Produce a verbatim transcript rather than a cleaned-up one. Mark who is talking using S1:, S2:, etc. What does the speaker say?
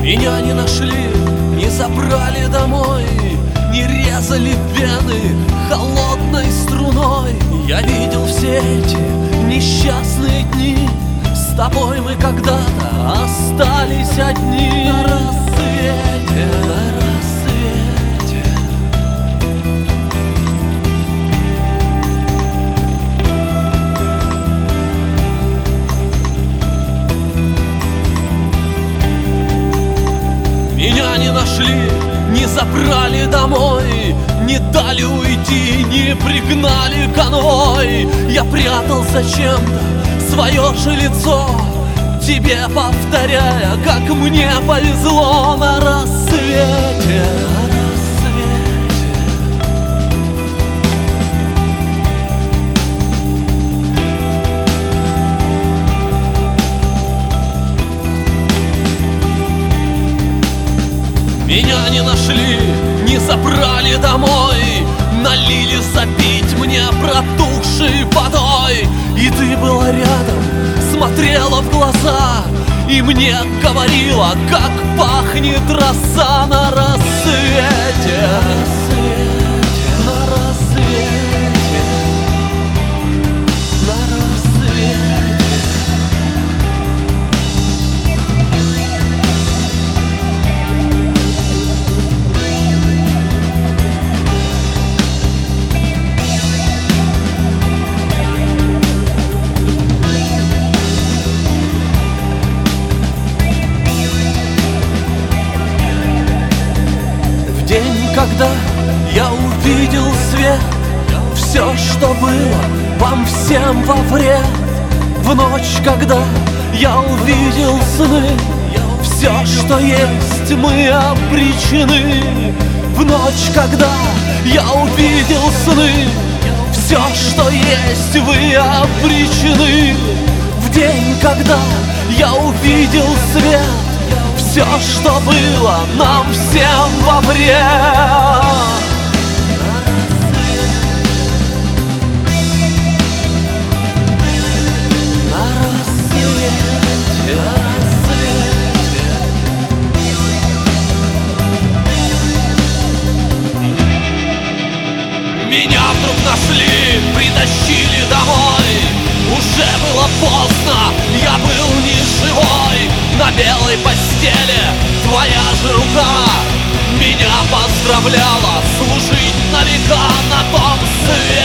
S1: Меня не нашли, не забрали домой, не резали вены холодной струной. Я видел все эти несчастные дни, с тобой мы когда-то остались одни. На рассвете, на рассвете. Меня не нашли, не забрали домой, не дали уйти, не пригнали конвой. Я прятал зачем-то свое же лицо, тебе повторяя, как мне повезло. На рассвете, на рассвете. Меня не нашли, не забрали домой, налили запить мне протухшей водой. И ты была рядом, смотрела в глаза и мне говорила, как пахнет роса. На рассвете, на рассвете, на рассвете. День, когда я увидел свет, все, что было вам всем во вред. В ночь, когда я увидел сны, все, что есть, мы обречены. В ночь, когда я увидел сны, все, что есть, вы обречены. В день, когда я увидел свет, все, что было нам всем во вред. На рассвете, на рассвете. Меня вдруг нашли, притащили домой. Уже было поздно, я был не живой. На белой постели твоя же рука меня поздравляла служить на века на том свете.